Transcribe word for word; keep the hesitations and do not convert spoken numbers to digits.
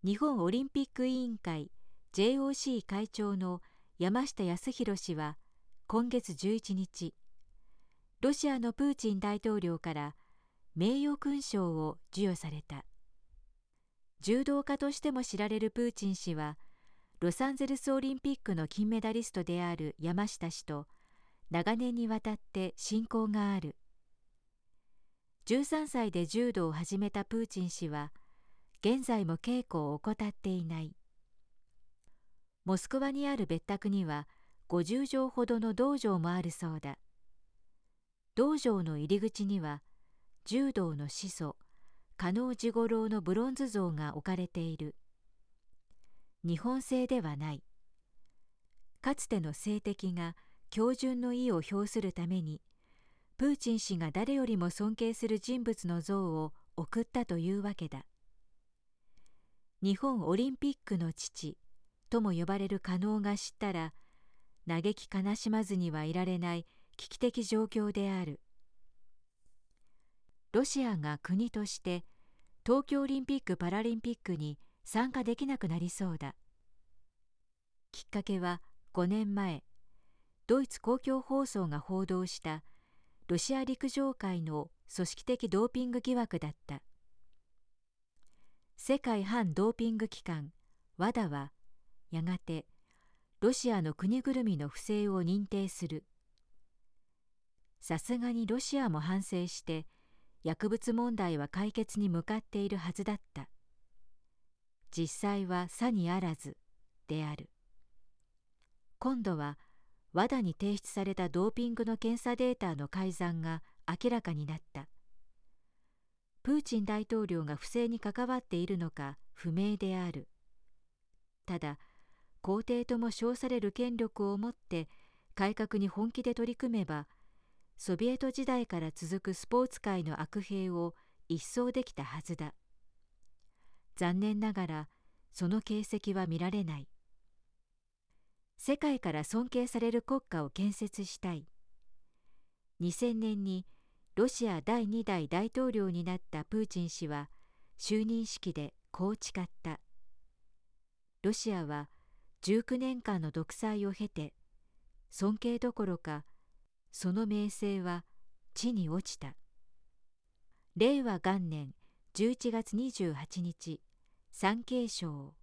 日本オリンピック委員会 ジェイオーシー 会長の山下泰裕氏は今月じゅういちにち、ロシアのプーチン大統領から名誉勲章を授与された。柔道家としても知られるプーチン氏は、ロサンゼルスオリンピックの金メダリストである山下氏と長年にわたって親交がある。じゅうさんさいで柔道を始めたプーチン氏は、現在も稽古を怠っていない。モスクワにある別宅にはごじゅうじょうほどの道場もあるそうだ。道場の入り口には柔道の始祖嘉納治五郎のブロンズ像が置かれている。日本製ではない。かつての政敵が恭順の意を表するために、プーチン氏が誰よりも尊敬する人物の像を贈ったというわけだ。日本オリンピックの父とも呼ばれる嘉納が知ったら、嘆き悲しまずにはいられない危機的状況である。ロシアが国として東京オリンピック・パラリンピックに参加できなくなりそうだ。きっかけはごねんまえ、ドイツ公共放送が報道したロシア陸上界の組織的ドーピング疑惑だった。世界反ドーピング機関 ダブリューエーダはやがてロシアの国ぐるみの不正を認定する。さすがにロシアも反省して薬物問題は解決に向かっているはずだった。実際はさにあらずである。今度は ダブリューエーダ に提出されたドーピングの検査データの改ざんが明らかになった。プーチン大統領が不正に関わっているのか不明である。ただ、皇帝とも称される権力を持って改革に本気で取り組めば、ソビエト時代から続くスポーツ界の悪弊を一掃できたはずだ。残念ながら、その形跡は見られない。世界から尊敬される国家を建設したい。にせんねんにロシアだいにだい大統領になったプーチン氏は就任式でこう誓った。ロシアはじゅうきゅうねんかんの独裁を経て、尊敬どころかその名声は地に落ちた。れいわがんねんじゅういちがつにじゅうはちにち、産経省。